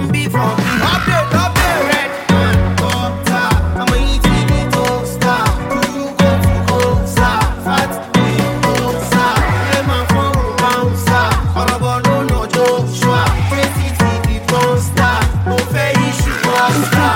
won't be for me. Update, update. Red man, butter. I'm a eating it all star. Do you go to Costa? Fat Costa. I'm a phone bouncer. Horrible, no Joshua. Crazy TV monster. No fair issue monster.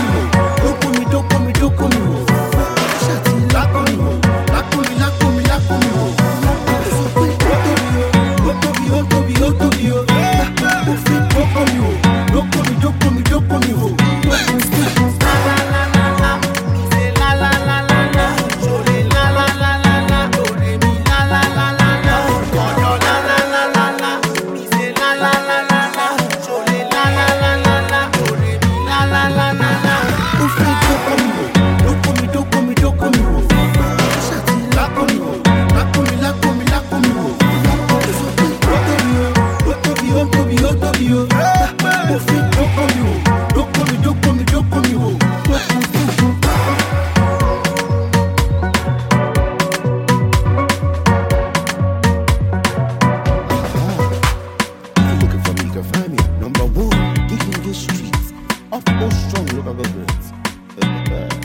Find me at number 1, digging the streets of most strong local governments.